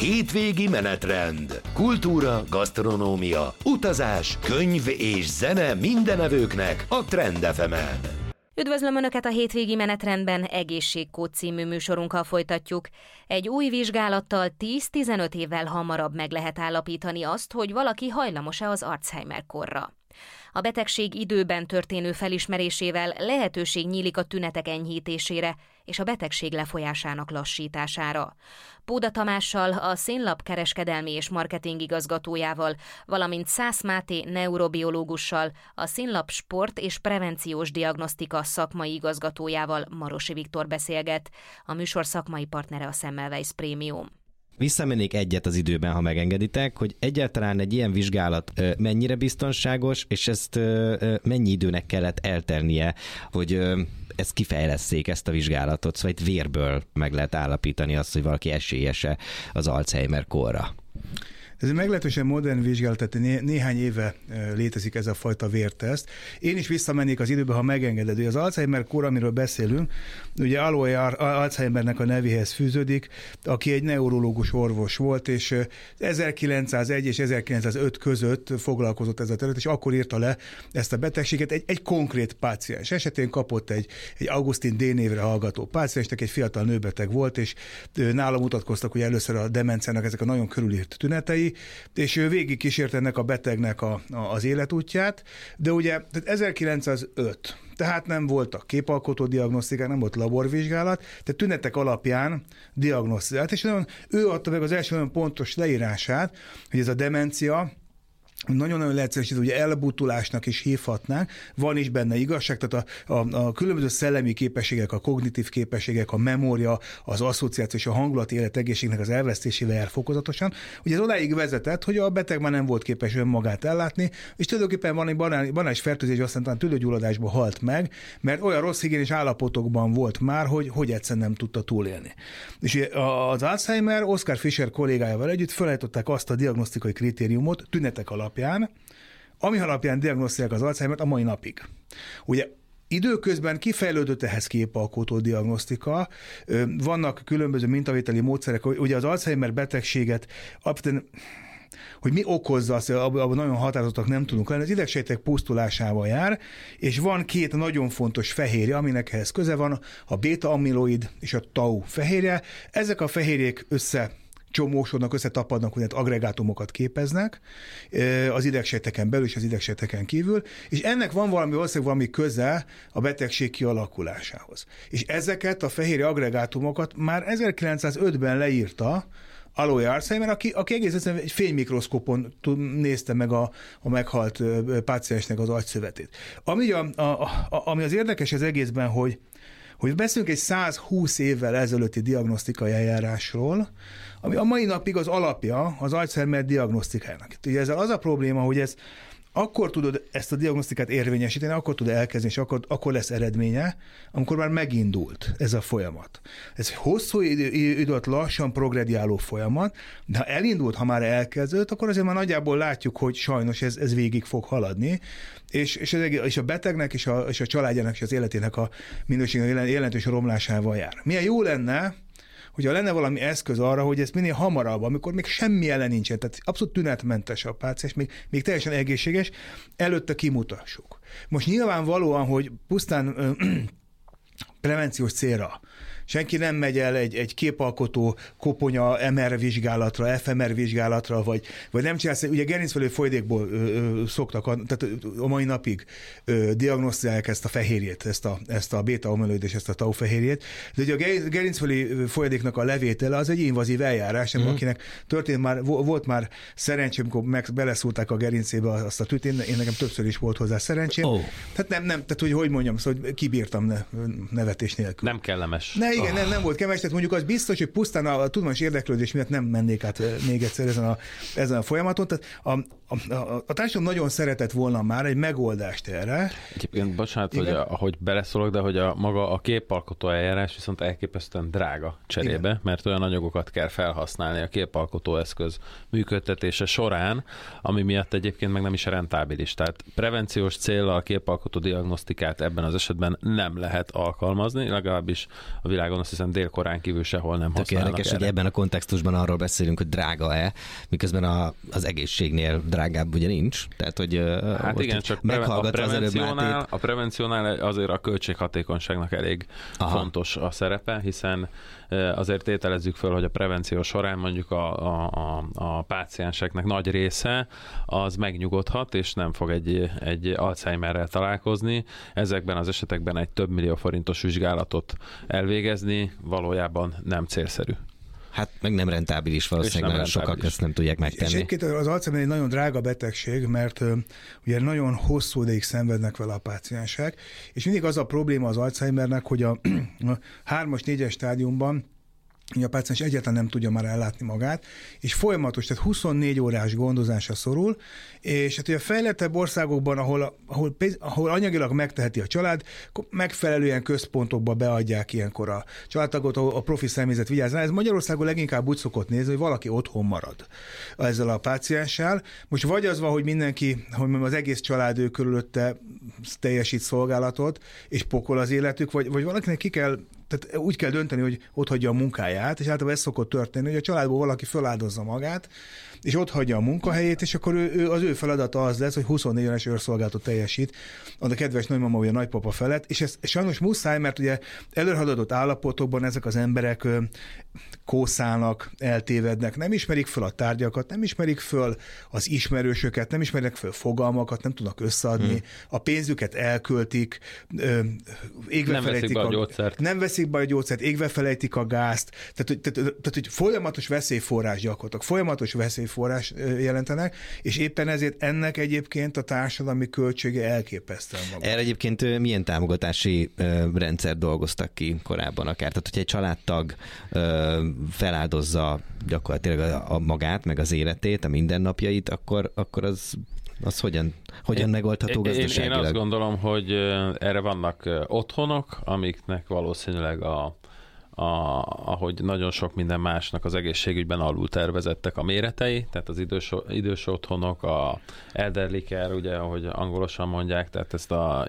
Hétvégi menetrend. Kultúra, gasztronómia, utazás, könyv és zene mindenevőknek a Trend FM-en. Üdvözlöm Önöket a hétvégi menetrendben, Egészségkód című műsorunkkal folytatjuk. Egy új vizsgálattal 10-15 évvel hamarabb meg lehet állapítani azt, hogy valaki hajlamos-e az Alzheimer-korra. A betegség időben történő felismerésével lehetőség nyílik a tünetek enyhítésére és a betegség lefolyásának lassítására. Póda Tamással, a Színlap kereskedelmi és marketing igazgatójával, valamint Szász Máté neurobiológussal, a Színlap sport és prevenciós diagnosztika szakmai igazgatójával, Marosi Viktor beszélget. A műsor szakmai partnere a Semmelweis Premium. Visszamennék egyet az időben, ha megengeditek, hogy egyáltalán egy ilyen vizsgálat mennyire biztonságos, és ezt mennyi időnek kellett eltelnie, hogy ezt kifejlesszék, ezt a vizsgálatot, szóval itt vérből meg lehet állapítani azt, hogy valaki esélyese az Alzheimer-korra. Ez egy meglehetősen modern vizsgálat, tehát néhány éve létezik ez a fajta vérteszt. Én is visszamennék az időbe, ha megengeded, hogy az Alzheimer-kor, amiről beszélünk, ugye Alois Alzheimernek a nevéhez fűződik, aki egy neurológus orvos volt, és 1901 és 1905 között foglalkozott ezzel a terület, és akkor írta le ezt a betegséget. Egy konkrét páciens esetén kapott egy Augustin D. névre hallgató páciensnek, egy fiatal nőbeteg volt, és nála mutatkoztak ugye először a demenciának ezek a nagyon körülírt tünetei, és ő végig kísért ennek a betegnek az életútját, de ugye 1905, tehát nem voltak képalkotó diagnosztikák, nem volt laborvizsgálat, tehát tünetek alapján diagnosztizált, és ő adta meg az első nagyon pontos leírását, hogy ez a demencia nagyon-nagyon leegyszerűsítve, ugye elbutulásnak is hívhatnánk, van is benne igazság, tehát a különböző szellemi képességek, a kognitív képességek, a memória, az asszociáció és a hangulati élet egészségnek az elvesztésével jár fokozatosan. Ugye ez odáig vezetett, hogy a beteg már nem volt képes önmagát ellátni, és tulajdonképpen van egy banális fertőzés, aztán talán tüdőgyulladásba halt meg, mert olyan rossz higiénis állapotokban volt már, hogy egyszerűen nem tudta túlélni. És az Alzheimer Oskar Fischer kollégájával együtt felállították azt a diagnosztikai kritériumot tünetek alapján, ami alapján diagnosztizálják az Alzheimer-t a mai napig. Ugye időközben kifejlődött ehhez képalkotó diagnosztika, vannak különböző mintavételi módszerek, ugye az Alzheimer betegséget, hogy mi okozza azt, abban nagyon határozottak nem tudunk lenni, az idegsejtek pusztulásával jár, és van két nagyon fontos fehérje, aminek ehhez köze van, a béta-amiloid és a tau fehérje. Ezek a fehérjék csomósodnak, összetapadnak, úgynevezett aggregátumokat képeznek az idegsejteken belül és az idegsejteken kívül, és ennek van valami köze a betegség kialakulásához. És ezeket a fehérje aggregátumokat már 1905-ben leírta Alois Alzheimer, aki egész egyszerűen egy fénymikroszkópon nézte meg a meghalt páciensnek az agyszövetét. Ami az érdekes az egészben, hogy beszélünk egy 120 évvel ezelőtti diagnosztikai eljárásról, ami a mai napig az alapja az Alzheimer diagnosztikájának. Ugye ezzel az a probléma, hogy akkor tudod ezt a diagnosztikát érvényesíteni, akkor tud elkezdeni, és akkor lesz eredménye, amikor már megindult ez a folyamat. Ez hosszú idő alatt lassan progrediáló folyamat, de ha elindult, ha már elkezdődött, akkor azért már nagyjából látjuk, hogy sajnos ez végig fog haladni, és a betegnek és a családjának és az életének a minőségének jelentős romlásával jár. Milyen jó lenne, hogyha lenne valami eszköz arra, hogy ezt minél hamarabb, amikor még semmi ellen nincsen, tehát abszolút tünetmentes a páciens, még teljesen egészséges, előtte kimutassuk. Most nyilvánvalóan, hogy pusztán prevenciós célra senki nem megy el egy képalkotó koponya MR vizsgálatra, FMR vizsgálatra, vagy nem csinálsz, ugye gerincvelő folyadékból szoktak, tehát a mai napig diagnosztizálják ezt a fehérjét, ezt a béta-amiloid és ezt a tau fehérjét, de ugye a gerincvelő folyadéknak a levétele az egy invazív eljárás, akinek volt már szerencsém, amikor beleszúrták a gerincébe azt a tűt, én nekem többször is volt hozzá szerencsém. Tehát hogy mondjam, szóval kibírtam nevetés nélkül. Nem kellemes. Igen, nem volt keves, tehát mondjuk az biztos, hogy pusztán a tudományos érdeklődés miatt nem mennék át még egyszer ezen a folyamaton. Tehát a társadalom nagyon szeretett volna már egy megoldást erre. Egyébként, bocsánat, hogy ahogy beleszólok, de hogy maga a képalkotó eljárás viszont elképesztően drága cserébe, igen, mert olyan anyagokat kell felhasználni a képalkotó eszköz működtetése során, ami miatt egyébként meg nem is rentábilis. Tehát prevenciós céllal a képalkotó diagnosztikát ebben az esetben nem lehet alkalmazni, legalábbis a világ világon, azt hiszem Dél-Koreán kívül sehol nem használnak. Érdekes, hogy ebben a kontextusban arról beszélünk, hogy drága-e, miközben az egészségnél drágább ugye nincs. Tehát, hogy hát igen, csak a prevenciónál azért a költséghatékonyságnak elég fontos a szerepe, hiszen azért tételezzük föl, hogy a prevenció során mondjuk a pácienseknek nagy része az megnyugodhat, és nem fog egy Alzheimerrel találkozni. Ezekben az esetekben egy több millió forintos vizsgálatot elvégezni valójában nem célszerű. Hát meg nem rentábilis valószínűleg, nagyon sokak ezt nem tudják megtenni. És egyébként az Alzheimer egy nagyon drága betegség, mert ugye nagyon hosszú ideig szenvednek vele a páciensek, és mindig az a probléma az Alzheimernek, hogy a 3-as, 4-es stádiumban a páciens egyáltalán nem tudja már ellátni magát, és folyamatos, tehát 24 órás gondozásra szorul, és hát ugye a fejlettebb országokban, ahol anyagilag megteheti a család, megfelelően központokba beadják ilyenkor a családtagot, a profi személyzet vigyáz rá. Ez Magyarországon leginkább úgy szokott nézni, hogy valaki otthon marad ezzel a pácienssel. Most vagy az van, hogy mindenki, hogy az egész család ő körülötte teljesít szolgálatot, és pokol az életük, vagy valakinek tehát úgy kell dönteni, hogy ott hagyja a munkáját, és általában ez szokott történni, hogy a családból valaki feláldozza magát, és ott hagyja a munkahelyét, és akkor az ő feladata az lesz, hogy 24 éves őrszolgálatot teljesít a kedves nagymama vagy a nagypapa felett, és ez sajnos muszáj, mert ugye előrehaladott állapotokban ezek az emberek kószálnak, eltévednek, nem ismerik föl a tárgyakat, nem ismerik föl az ismerősöket, nem ismerik föl fogalmakat, nem tudnak összeadni, a pénzüket elköltik, égve felejtik a gyógyszert. Nem veszik be a gyógyszert, égve felejtik a gázt, tehát hogy folyamatos veszélyforrás gyakorlatilag, folyamatos veszélyforrás jelentenek, és éppen ezért ennek egyébként a társadalmi költsége elképesztően magas. Erre egyébként milyen támogatási rendszer dolgoztak ki korábban akár? Tehát, hogyha egy családtag feláldozza gyakorlatilag a magát, meg az életét, a mindennapjait, akkor az hogyan megoldható gazdaságilag? Én azt gondolom, hogy erre vannak otthonok, amiknek valószínűleg ahogy nagyon sok minden másnak az egészségügyben alul tervezettek a méretei, tehát az idős otthonok, a elderly care, ugye, ahogy angolosan mondják, tehát ezt a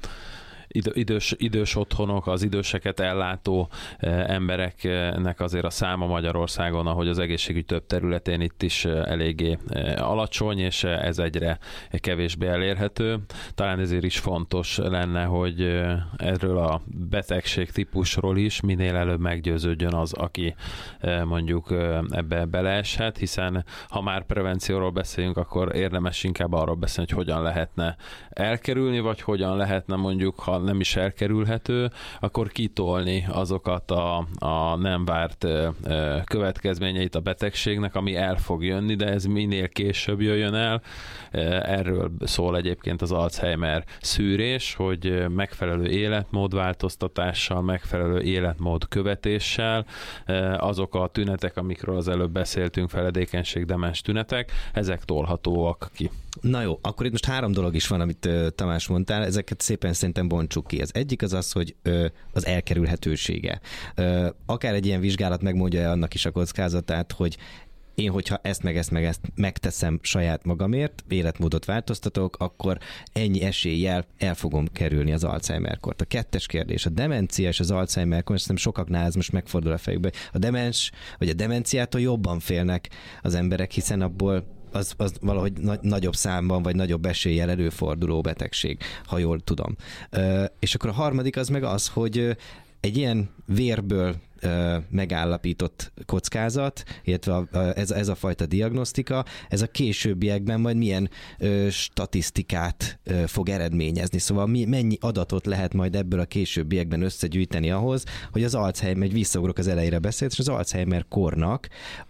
idős otthonok, az időseket ellátó embereknek azért a száma Magyarországon, ahogy az egészségügy több területén itt is eléggé alacsony, és ez egyre kevésbé elérhető. Talán ezért is fontos lenne, hogy erről a betegség típusról is minél előbb meggyőződjön az, aki mondjuk ebbe beleeshet, hiszen ha már prevencióról beszélünk, akkor érdemes inkább arról beszélni, hogy hogyan lehetne elkerülni, vagy hogyan lehetne mondjuk, ha nem is elkerülhető, akkor kitolni azokat a nem várt következményeit a betegségnek, ami el fog jönni, de ez minél később jöjjön el. Erről szól egyébként az Alzheimer szűrés, hogy megfelelő életmódváltoztatással, megfelelő életmód követéssel azok a tünetek, amikről az előbb beszéltünk, feledékenység, demens tünetek, ezek tolhatóak ki. Na jó, akkor itt most 3 dolog is van, amit Tamás mondtál, ezeket szépen szerintem bontsuk ki. Az egyik az, hogy az elkerülhetősége. Akár egy ilyen vizsgálat megmondja annak is a kockázatát, hogy én, hogyha ezt megteszem saját magamért, életmódot változtatok, akkor ennyi eséllyel el fogom kerülni az Alzheimer-kort. A 2. kérdés, a demencia és az Alzheimer-kor, azt hiszem sokaknál ez most megfordul a fejükbe, a demens vagy a demenciától jobban félnek az emberek, hiszen abból az valahogy nagyobb számban, vagy nagyobb eséllyel előforduló betegség, ha jól tudom. És akkor a harmadik az meg az, hogy egy ilyen vérből megállapított kockázat, illetve ez a fajta diagnosztika, ez a későbbiekben majd milyen statisztikát fog eredményezni. Szóval mennyi adatot lehet majd ebből a későbbiekben összegyűjteni ahhoz, hogy az Alzheimer, visszaugrok az elejére beszélt, és az Alzheimer kornak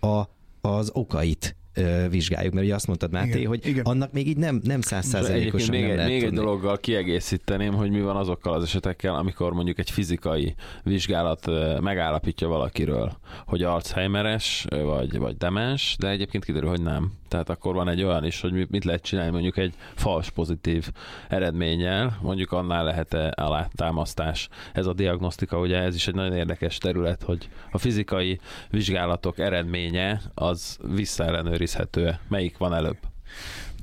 az okait vizsgáljuk, mert ugye azt mondtad, Máté, igen, hogy igen. Annak még így nem 100%-osan nem lehet még egy tudni. dologgal kiegészíteném, hogy mi van azokkal az esetekkel, amikor mondjuk egy fizikai vizsgálat megállapítja valakiről, hogy Alzheimeres vagy demens, de egyébként kiderül, hogy nem. Tehát akkor van egy olyan is, hogy mit lehet csinálni mondjuk egy fals pozitív eredménnyel, mondjuk annál lehet-e alátámasztás. Ez a diagnosztika, ugye ez is egy nagyon érdekes terület, hogy a fizikai vizsgálatok eredménye az visszaellenőrizhető. Melyik van előbb?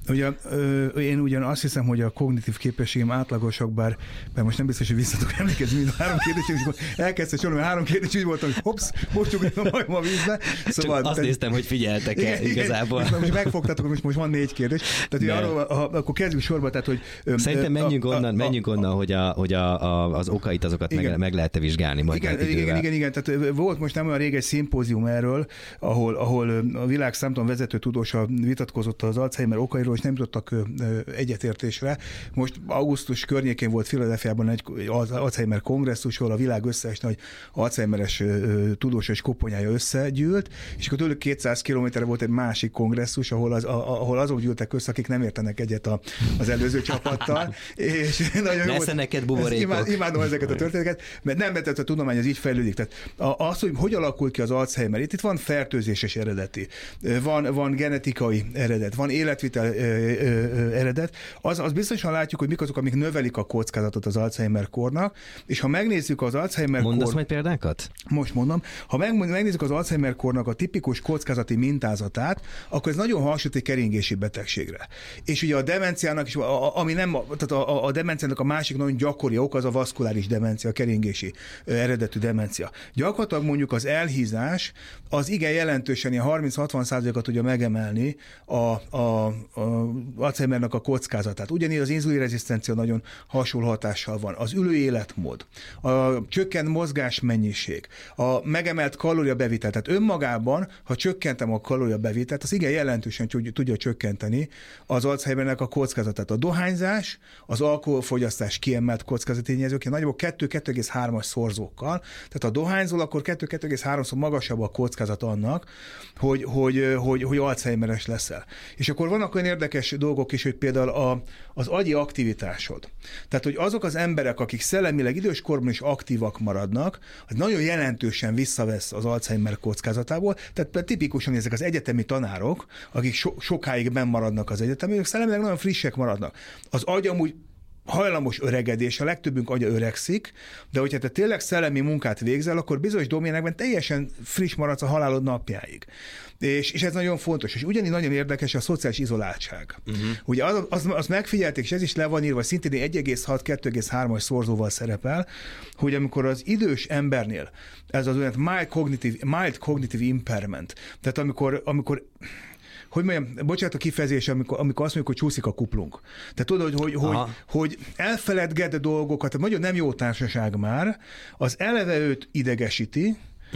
Ugye, én ugyan azt hiszem, hogy a kognitív képességem átlagosak, bár most nem biztos, hogy vissza tudok emlékezni mind a 3 kérdésre, és akkor elkezdte sorolni, 3 kérdés, úgy voltam, hogy hopsz, most ugrálom a majom a vízbe. Szóval, azt néztem, hogy figyeltek-e igazából. Most megfogtatok, most van 4 kérdés. Tehát arról, akkor kezdjük sorba, tehát hogy... Szerintem menjünk onnan, hogy az okait azokat meg lehet-e vizsgálni majd. Igen. Tehát volt most nem olyan rég egy szimpózium erről, ahol a világ számtalan vezető tudósa vitatkozott az Alzheimer okairól, és nem jutottak egyetértésre. Most augusztus környékén volt Philadelphiában egy Alzheimer kongresszus, ahol a világ összes nagy Alzheimeres tudós és koponyája összegyűlt, és akkor tőlük 200 kilométerre volt egy másik kongresszus, ahol azok gyűltek össze, akik nem értenek egyet az előző csapattal. És nagyon jó volt. Neked buborékok. Imádom ezeket a történeteket, mert nem vetett a tudomány, az így fejlődik. Tehát az, hogy alakul ki az Alzheimer, itt van fertőzéses eredeti, van genetikai eredet, van életvitel eredet, az biztosan látjuk, hogy mik azok, amik növelik a kockázatot az Alzheimer-kornak, és ha megnézzük az Alzheimer-kor... Mondasz majd példákat? Most mondom. Ha megnézzük az Alzheimer-kornak a tipikus kockázati mintázatát, akkor ez nagyon hasonlít egy keringési betegségre. És ugye a demenciának is, ami nem, tehát a demenciának a másik nagyon gyakori ok az a vaszkuláris demencia, a keringési eredetű demencia. Gyakorlatilag mondjuk az elhízás az igen jelentősen ilyen 30-60%-at tudja megemelni a Alzheimernek a kockázatát. Ugyanígy az inzulinrezisztencia nagyon hasonló hatással van. Az ülő életmód, a csökkent mozgásmennyiség, a megemelt kalóriabevitel. Tehát önmagában, ha csökkentem a kalóriabevitelt, az igen jelentősen tudja csökkenteni az Alzheimernek a kockázatát. A dohányzás, az alkoholfogyasztás kiemelt kockázati tényezők, nagyjából 2-2,3-as szorzókkal. Tehát ha dohányzol, akkor 2-2,3-szor magasabb a kockázat annak, hogy Alzheimeres leszel. És akkor vannak olyan érdekes dolgok is, hogy például az agyi aktivitásod. Tehát, hogy azok az emberek, akik szellemileg időskorban is aktívak maradnak, az nagyon jelentősen visszavesz az Alzheimer kockázatából. Tehát tipikusan ezek az egyetemi tanárok, akik sokáig benn maradnak az egyetemen, ők szellemileg nagyon frissek maradnak. Az agy amúgy hajlamos öregedés, a legtöbbünk agya öregszik, de hogyha te tényleg szellemi munkát végzel, akkor bizonyos doménekben teljesen friss maradsz a halálod napjáig. És ez nagyon fontos. És ugyanígy nagyon érdekes a szociális izoláltság. Ugye azt megfigyelték, és ez is le van írva, szintén 1,6-2,3-as szorzóval szerepel, hogy amikor az idős embernél ez az olyan mild cognitive impairment, tehát amikor hogy mondjam, bocsánat a kifejezés, amikor azt mondjuk, hogy csúszik a kuplunk. Tehát tudod, hogy elfeledged dolgokat, nagyon nem jó társaság már, az eleve őt idegesíti,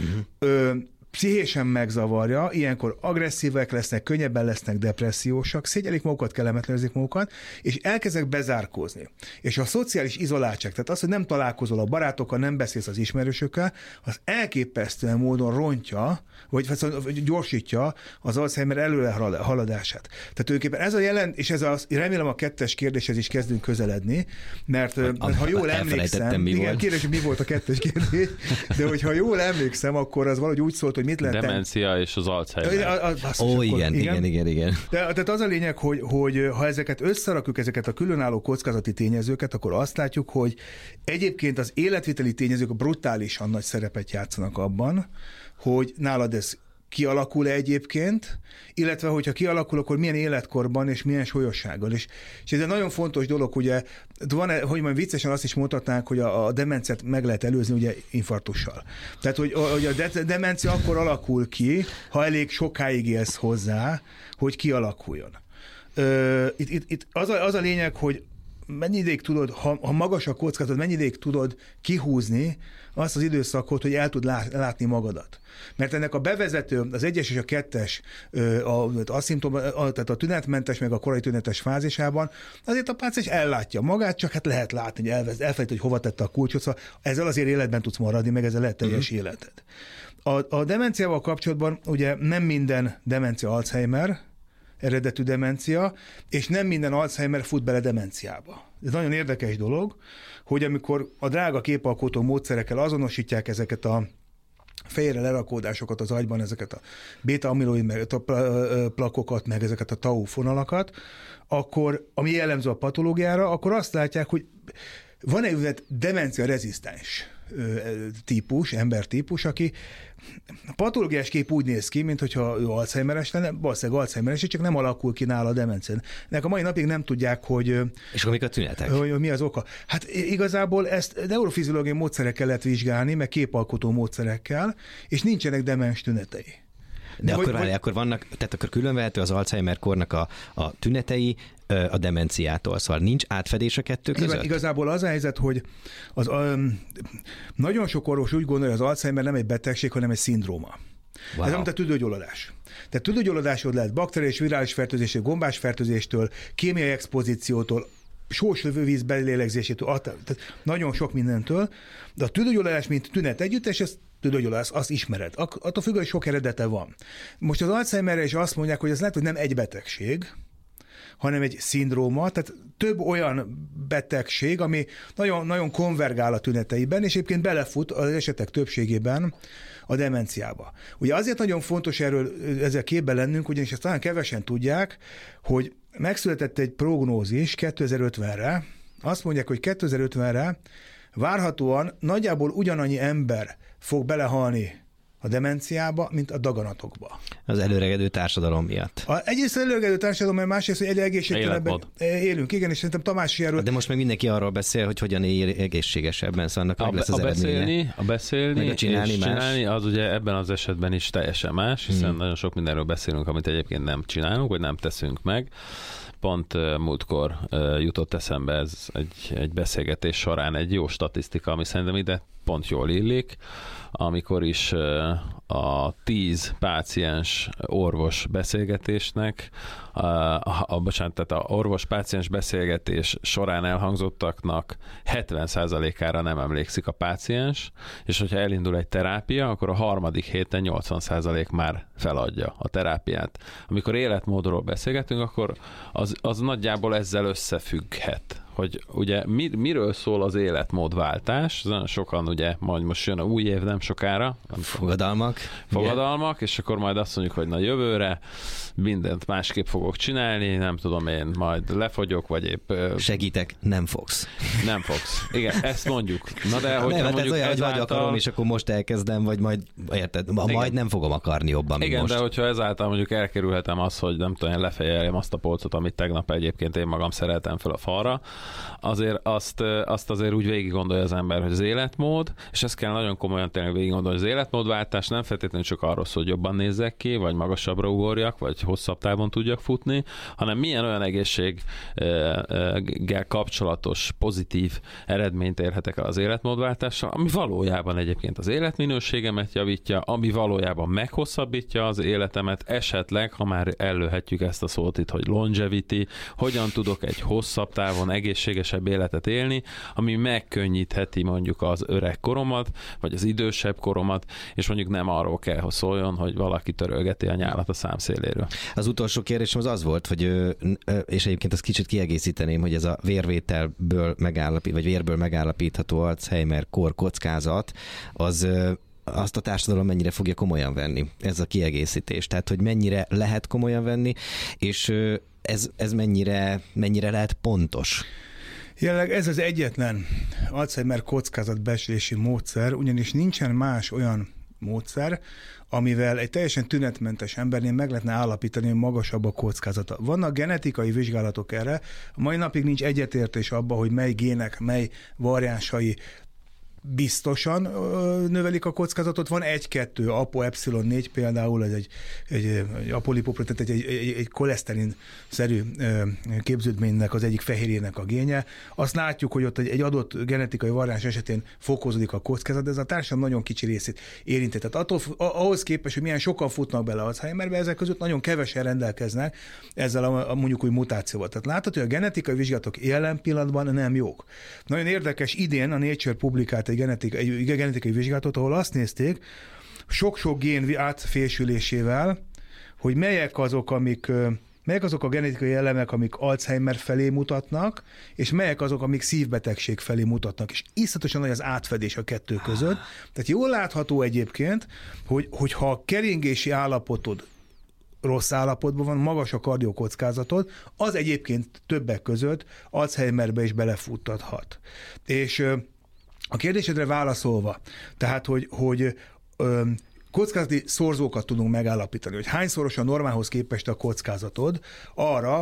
pszichésen megzavarja, ilyenkor agresszívek lesznek, könnyebben lesznek depressziósak, szégyelik magukat, kellemetlenezik magukat, és elkezdek bezárkózni. És a szociális izoláltság, tehát az, hogy nem találkozol a barátokkal, nem beszélsz az ismerősökkel, az elképesztően módon rontja, vagy gyorsítja az Alzheimer előre haladását. Tehát tulajdonképpen ez a jelent, és remélem a 2. kérdéshez is kezdünk közeledni, mert ha jól emlékszem, igen, kérdés, hogy mi volt a 2. kérdés, de hogyha jól emlékszem, akkor az valahogy úgy szólt, hogy mit lehet demencia és az Alzheimer. Igen. Tehát az a lényeg, hogy ha ezeket összerakjuk, ezeket a különálló kockázati tényezőket, akkor azt látjuk, hogy egyébként az életviteli tényezők brutálisan nagy szerepet játszanak abban, hogy nálad ez kialakul-e egyébként, illetve hogyha kialakul, akkor milyen életkorban és milyen súlyossággal. És ez egy nagyon fontos dolog, ugye, hogy majd viccesen azt is mondhatnánk, hogy a demenciát meg lehet előzni ugye infarktussal. Tehát, hogy a demencia akkor alakul ki, ha elég sokáig élsz hozzá, hogy kialakuljon. Itt az a lényeg, hogy mennyi ideig tudod, ha magas a kockázat, mennyi ideig tudod kihúzni azt az időszakot, hogy el tud látni magadat. Mert ennek a bevezető, az 1-es és a 2-es, tehát a tünetmentes, meg a korai tünetes fázisában, azért a páciens ellátja magát, csak hát lehet látni, hogy elfelejt, hogy hova tette a kulcsot, szóval ezzel azért életben tudsz maradni, meg ezzel lehet teljes életed. A demenciával kapcsolatban ugye nem minden demencia Alzheimer, eredetű demencia, és nem minden Alzheimer fut bele demenciába. Ez nagyon érdekes dolog, hogy amikor a drága képalkotó módszerekkel azonosítják ezeket a fejére lerakódásokat az agyban, ezeket a béta-amiloid plakokat, meg ezeket a tau fonalakat, akkor, ami jellemző a patológiára, akkor azt látják, hogy van egy demencia rezisztens típus, embertípus, aki a patológiás kép úgy néz ki, mintha ő Alzheimeres lenne, valószínűleg Alzheimeres, csak nem alakul ki nála a demencia. Ennek a mai napig nem tudják, hogy... És amik a tünetek? Hogy mi az oka. Hát igazából ezt neurofiziológiai módszerekkel lehet vizsgálni, meg képalkotó módszerekkel, és nincsenek demens tünetei. De akkor vannak, tehát akkor különvehető az Alzheimer-kornak a tünetei a demenciától, szóval nincs átfedés a kettő között? Igazából az a helyzet, hogy nagyon sok orvos úgy gondolja, hogy az Alzheimer nem egy betegség, hanem egy szindróma. Wow. Ez mint a tüdőgyulladás. Tehát tüdőgyulladásod lehet bakteriális, virális fertőzéstől, gombás fertőzéstől, kémiai expozíciótól, sós lövővíz belélegzésétől, tehát nagyon sok mindentől, de a tüdőgyulladás, mint tünet együttes, ez tüdőgyulladás, azt ismered. Attól függ, hogy sok eredete van. Most az Alzheimerre is azt mondják, hogy ez lehet, hogy nem egy betegség, hanem egy szindróma, tehát több olyan betegség, ami nagyon, nagyon konvergál a tüneteiben, és egyébként belefut az esetek többségében a demenciába. Ugye azért nagyon fontos ezzel képbe lennünk, ugyanis ezt talán kevesen tudják, hogy megszületett egy prognózis 2050-re, azt mondják, hogy 2050-re várhatóan nagyjából ugyanannyi ember fog belehalni a demenciába, mint a daganatokba. Az előregedő társadalom miatt. Egyrészt előregedő társadalom, mert másrészt, hogy egyre egészségtelenben élünk. Igen, és szerintem Tamás is erről... De most meg mindenki arról beszél, hogy hogyan élj egészségesebben, szóval annak meg lesz az eredménye. A beszélni és csinálni, az ugye ebben az esetben is teljesen más, hiszen nagyon sok mindenről beszélünk, amit egyébként nem csinálunk, vagy nem teszünk meg. Pont múltkor jutott eszembe ez egy beszélgetés során egy jó statisztika, ami szerintem ide pont jól illik, amikor is a 10 páciens orvos beszélgetésnek, tehát a orvos-páciens beszélgetés során elhangzottaknak 70%-ára nem emlékszik a páciens, és hogyha elindul egy terápia, akkor a harmadik héten 80% már feladja a terápiát. Amikor életmódról beszélgetünk, akkor az nagyjából ezzel összefügghet, hogy ugye miről szól az életmódváltás. Nagyon sokan ugye, majd most jön a új év nem sokára. Fogadalmak, és akkor majd azt mondjuk, hogy na jövőre mindent másképp fogok csinálni, nem tudom én, majd lefogyok, vagy épp... Segítek, nem fogsz. Nem fogsz. Igen, ezt mondjuk. Na de hogyha nem, mondjuk ez olyan, hogy vagy akarom, és akkor most elkezdem, vagy majd, érted, majd nem fogom akarni jobban, mint igen, most. De hogyha ezáltal mondjuk elkerülhetem azt, hogy nem tudom, én lefejeljem azt a polcot, amit tegnap egyébként én magam szereltem fel a falra, azért azt azért úgy végig gondolja az ember, hogy az életmód, és ezt kell nagyon komolyan tényleg végig gondolni, hogy az életmódváltás nem feltétlenül csak arról szól, hogy jobban nézzek ki, vagy magasabbra ugorjak, vagy hosszabb távon tudjak futni, hanem milyen olyan egészséggel kapcsolatos pozitív eredményt érhetek el az életmódváltással, ami valójában egyébként az életminőségemet javítja, ami valójában meghosszabbítja az életemet, esetleg, ha már ellőhetjük ezt a szót itt, hogy longevity, hogyan tudok egy hosszabb távon egészségesebb életet élni, ami megkönnyítheti mondjuk az öreg koromat, vagy az idősebb koromat, és mondjuk nem arról kell, hogy szóljon, hogy valaki törölgeti a nyálat a számszéléről. Az utolsó kérdésem az volt, hogy, és egyébként azt kicsit kiegészíteném, hogy ez a vérvételből vagy vérből megállapítható Alzheimer-kór kockázat, az azt a társadalom mennyire fogja komolyan venni, ez a kiegészítés. Tehát, hogy mennyire lehet komolyan venni, és ez mennyire lehet pontos. Jelenleg ez az egyetlen Alzheimer kockázatbecslési módszer, ugyanis nincsen más olyan módszer, amivel egy teljesen tünetmentes embernél meg lehetne állapítani, hogy magasabb a kockázata. Vannak genetikai vizsgálatok erre, a mai napig nincs egyetértés abban, hogy mely gének, mely variánsai biztosan növelik a kockázatot. Van 1-2, ApoE4 például, ez egy apolipoprotein, egy koleszterin-szerű képződménynek az egyik fehérjének a génje. Azt látjuk, hogy ott egy adott genetikai variáns esetén fokozódik a kockázat, de ez a társadalom nagyon kicsi részét érinti. Tehát ahhoz képest, hogy milyen sokan futnak bele Alzheimerbe, ezek között nagyon kevesen rendelkeznek ezzel a mondjuk új mutációval. Tehát látható, hogy a genetikai vizsgálatok jelen pillanatban nem jók. Nagyon érdekes, idén a Nature publikált egy genetikai vizsgálatot, ahol azt nézték, sok-sok gén átfésülésével, hogy melyek azok a genetikai elemek, amik Alzheimer felé mutatnak, és melyek azok, amik szívbetegség felé mutatnak. És iszonyatosan nagy az átfedés a kettő között. Tehát jól látható egyébként, hogy ha a keringési állapotod rossz állapotban van, magas a kardiokockázatod, az egyébként többek között Alzheimerbe is belefuttathat. És A kérdésedre válaszolva, tehát, hogy kockázati szorzókat tudunk megállapítani, hogy hányszoros a normálhoz képest a kockázatod arra,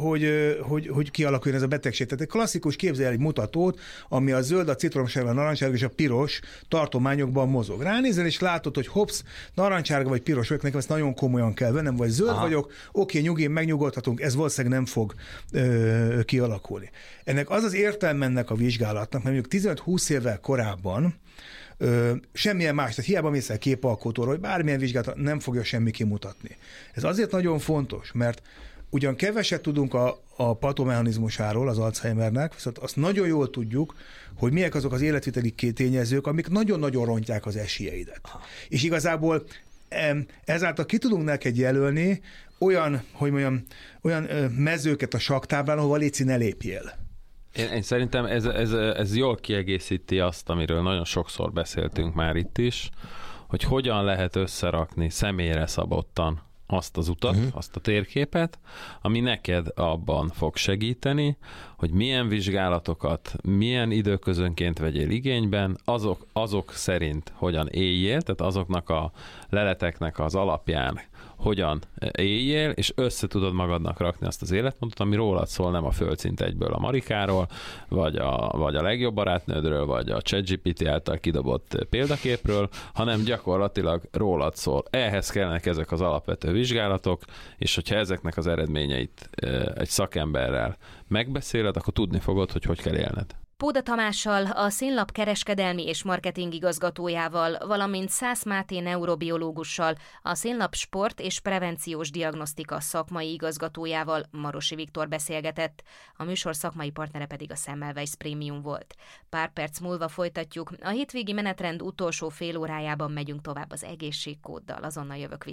hogy kialakuljon ez a betegség. Tehát egy klasszikus képzelj egy mutatót, ami a zöld, a citromsárga, a narancssárga és a piros tartományokban mozog. Ránézel, és látod, hogy hops, narancssárga vagy piros vagyok, nekem ezt nagyon komolyan kell vennem, vagy zöld vagyok, oké, nyugi, megnyugodhatunk, ez valószínűleg nem fog kialakulni. Ennek az értelme ennek a vizsgálatnak, mert mondjuk 15-20 évvel korábban semmilyen más, tehát hiába mész el képalkotóra, hogy bármilyen vizsgálat nem fogja semmi kimutatni. Ez azért nagyon fontos, mert ugyan keveset tudunk a patomechanizmusáról, az Alzheimernek, viszont azt nagyon jól tudjuk, hogy milyen azok az életviteli tényezők, amik nagyon-nagyon rontják az esélyeidet. És igazából ezáltal ki tudunk neked jelölni olyan mezőket a sakktáblán, ahova léci ne lépjél. Én szerintem ez jól kiegészíti azt, amiről nagyon sokszor beszéltünk már itt is, hogy hogyan lehet összerakni személyre szabottan azt az utat, azt a térképet, ami neked abban fog segíteni, hogy milyen vizsgálatokat, milyen időközönként vegyél igényben, azok szerint hogyan éljél, tehát azoknak a leleteknek az alapján hogyan éljél, és össze tudod magadnak rakni azt az életmódot, ami rólad szól, nem a földszint egyből a Marikáról, vagy a legjobb barátnődről, vagy a ChatGPT által kidobott példaképről, hanem gyakorlatilag rólad szól. Ehhez kellenek ezek az alapvető vizsgálatok, és hogyha ezeknek az eredményeit egy szakemberrel megbeszéled, akkor tudni fogod, hogy kell élned. Póda Tamással, a Színlap kereskedelmi és marketing igazgatójával, valamint Szász Máté neurobiológussal, a Színlap sport és prevenciós diagnosztika szakmai igazgatójával, Marosi Viktor beszélgetett, a műsor szakmai partnere pedig a Semmelweis Premium volt. Pár perc múlva folytatjuk, a hétvégi menetrend utolsó fél órájában megyünk tovább az egészségkóddal, azonnal jövök vissza.